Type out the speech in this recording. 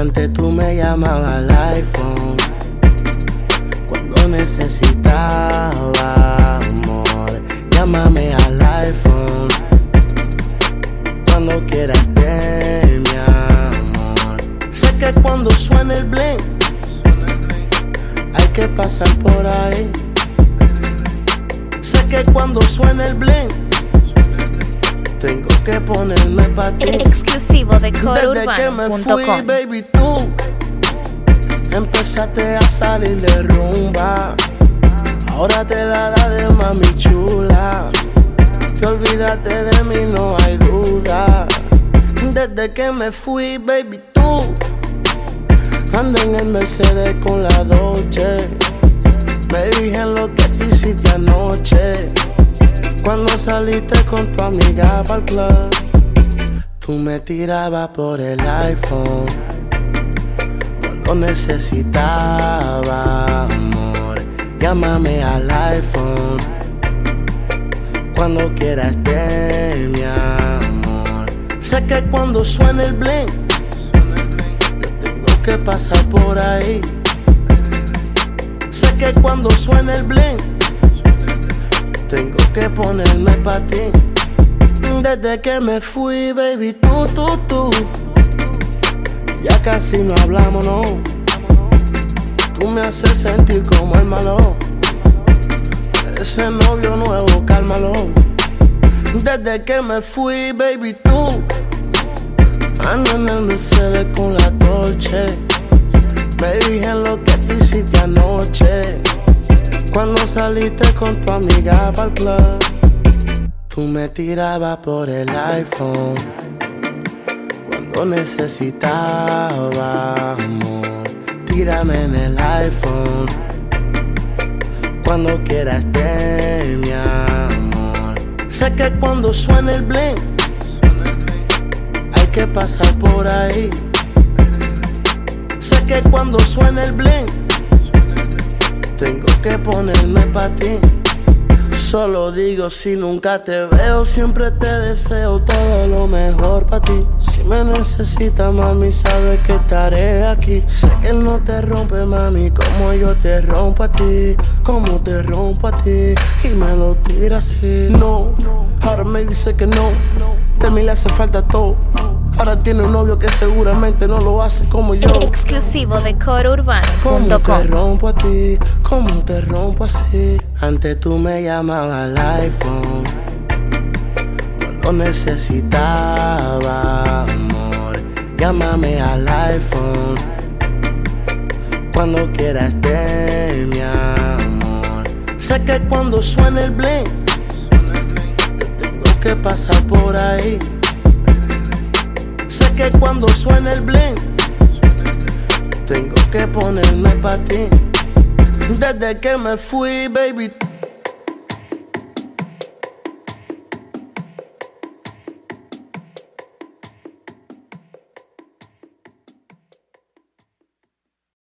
Antes tú me llamabas al iPhone cuando necesitaba amor. Llámame al iPhone cuando quieras de mi amor. Sé que cuando suena el bling hay que pasar por ahí. Sé que cuando suena el bling tengo que ponerme pa' ti. Exclusivo de Desde que me fui, baby, tú empezaste a salir de rumba. Ahora te la da de mami chula. Te olvidaste de mí, no hay duda. Desde que me fui, baby, tú ando en el Mercedes con la Dolce. Me dije lo que tú hiciste anoche cuando saliste con tu amiga pa'l club. Tú me tirabas por el iPhone cuando necesitaba amor. Llámame al iPhone cuando quieras de mi amor. Sé que cuando suena el bling yo tengo que pasar por ahí. Sé que cuando suena el bling tengo que ponerme pa' ti. Desde que me fui, baby, tú ya casi no hablamos, no. Tú me haces sentir como el malo. Ese novio nuevo, cálmalo. Desde que me fui, baby, tú ando en el Mercedes con la Dolce. Me dije lo que tú hiciste anoche cuando saliste con tu amiga pa'l club. Tú me tirabas por el iPhone cuando necesitaba amor. Tírame en el iPhone cuando quieras de mi amor. Sé que cuando suena el bling hay que pasar por ahí. Sé que cuando suena el bling tengo que ponerme pa' ti. Solo digo si nunca te veo, siempre te deseo todo lo mejor pa' ti. Si me necesitas, mami, sabes que estaré aquí. Sé que no te rompe, mami, como yo te rompo a ti. Como te rompo a ti y me lo tiras así. No, ahora me dice que no, de mí le hace falta todo. Ahora tiene un novio que seguramente no lo hace como yo. Exclusivo de CoroUrbano.com. Como te rompo a ti, como te rompo así. Antes tú me llamabas al iPhone cuando necesitaba amor. Llámame al iPhone cuando quieras de mi amor. Sé que cuando suena el bling yo tengo que pasar por ahí. Sé que cuando suena el bling tengo que ponerme pa' ti. Desde que me fui, baby,